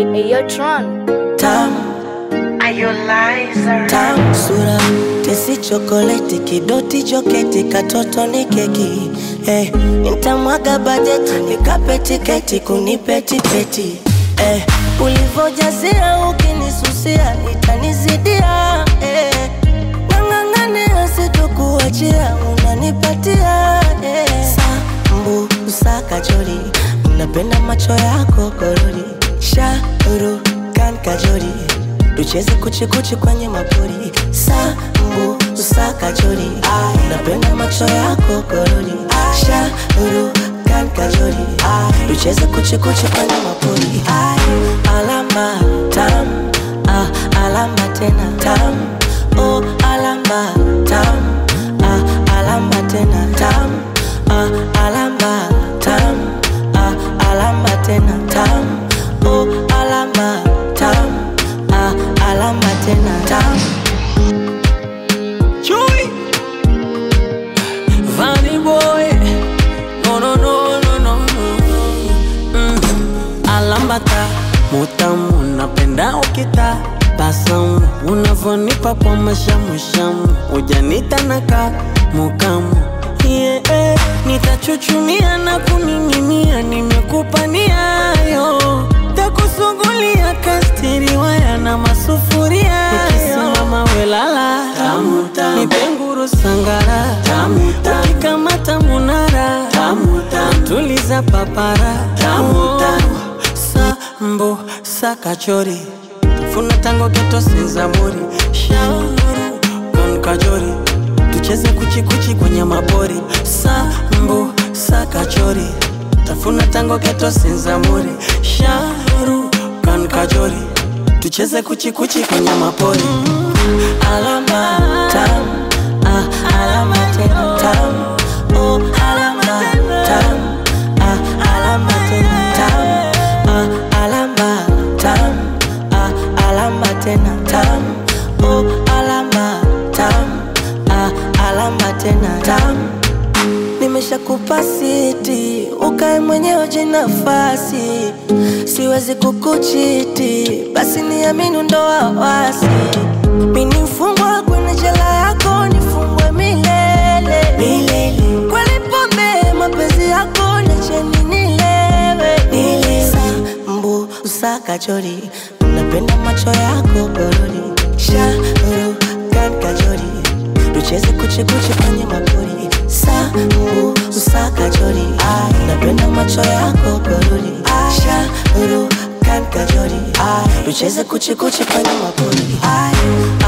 Hey, Tron. Tam, Are you liar? tam, sura tesi chokoleti kidoti joketi katoto ni keki. Nitamwaga bajeti nikape tiketi kunipeti peti. Ulivojazia ukinisusia itanizidia. Nang'ang'ania sitokuachia unanipatia. Sambu usaka jori napenda macho yako korori. Shauru kan kajori tucheze kuchi kwenye mapori. Sambu usaka jori napenda macho yako korori. Shauru kan kajori tucheze kuchi kwenye mapori. Alama tam, alama tena tam. Oh alama tam, alama tena tam. Alama tam, alama tena tam. Oh alama tam, alama tena tam. Chewy Vanny boy, no. Alambata mutamu napenda ukita basamu unavonipa kwa mashamushamu ujanita naka mukamu. Nitachuchumia na kuning'inia nimekupa niayo takusungulia kastiri waya na masufuria ukisimama welala nipenguru sangara ukikamata munara tuliza papara sambo sakachori funa tango geto senzamuri shauru kon kajori tucheze kuchi kwenye mabori. Sambo sakachori tafuna tango geto senzamuri shauru kan kajori tucheze kuchi kwenye mapori. Alama tam, alama tena tam. Oh alama tam, alama tena tam. Alama tam, alama tena tam. Oh alama tam, alama tena tam. Nimeshakupa siti ukae mwenyewe jinafasi. Siwezi kukuchiti basi niamini ndo wawasi. Mimi nifungwa kwenye jela yako nifungwe milele. Kweli pombe mapenzi yako niacheni nilewe. Sambu usaka chori napenda macho yako gorori. Shauru kan kajori tucheze kuchi kwenye mapori. Sambu usaka chori napenda macho yako gorori. Shauru kan kajori tucheze kuchi kwenye mapori.